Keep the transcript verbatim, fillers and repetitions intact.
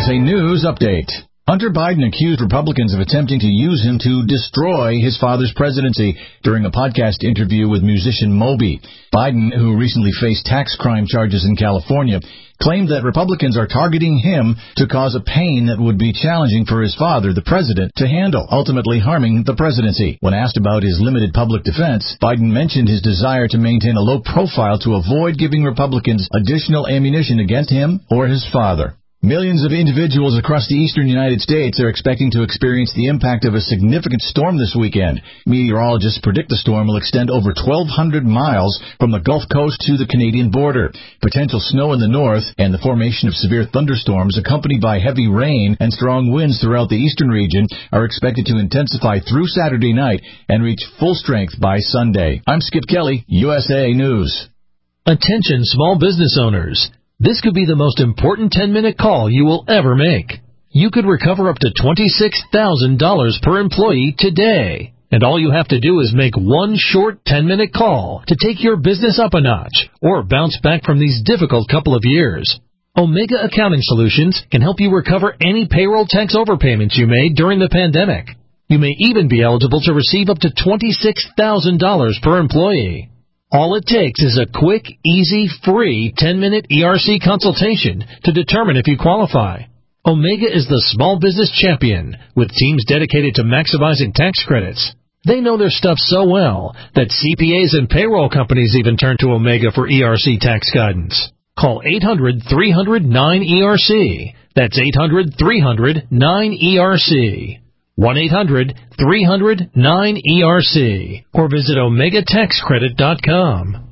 A News Update. Hunter Biden accused Republicans of attempting to use him to destroy his father's presidency during a podcast interview with musician Moby. Biden, who recently faced tax crime charges in California, claimed that Republicans are targeting him to cause a pain that would be challenging for his father, the president, to handle, ultimately harming the presidency. When asked about his limited public defense, Biden mentioned his desire to maintain a low profile to avoid giving Republicans additional ammunition against him or his father. Millions of individuals across the eastern United States are expecting to experience the impact of a significant storm this weekend. Meteorologists predict the storm will extend over twelve hundred miles from the Gulf Coast to the Canadian border. Potential snow in the north and the formation of severe thunderstorms accompanied by heavy rain and strong winds throughout the eastern region are expected to intensify through Saturday night and reach full strength by Sunday. I'm Skip Kelly, U S A News. Attention small business owners. This could be the most important ten-minute call you will ever make. You could recover up to twenty-six thousand dollars per employee today. And all you have to do is make one short ten-minute call to take your business up a notch or bounce back from these difficult couple of years. Omega Accounting Solutions can help you recover any payroll tax overpayments you made during the pandemic. You may even be eligible to receive up to twenty-six thousand dollars per employee. All it takes is a quick, easy, free ten-minute E R C consultation to determine if you qualify. Omega is the small business champion with teams dedicated to maximizing tax credits. They know their stuff so well that C P As and payroll companies even turn to Omega for E R C tax guidance. Call eight hundred, three hundred, nine E R C. That's eight hundred, three hundred, nine E R C. one eight hundred, three hundred, nine E R C or visit omega tax credit dot com.